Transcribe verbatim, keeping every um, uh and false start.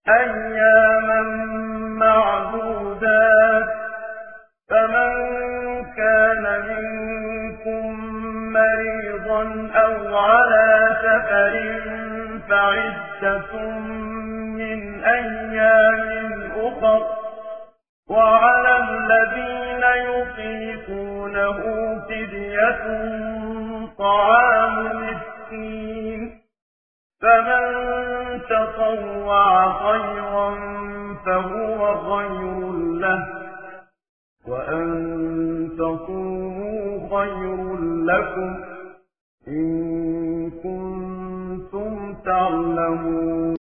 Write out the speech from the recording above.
أياما معدودات. فمن كان منكم مريضا أو على سفر فعدة من أيام أخر. وعلى الذين يطيقونه فدية طعام مسكين. فمن تطوع خيرا فهو خير له، وأن تصوموا خير لكم إن كنتم تعلمون.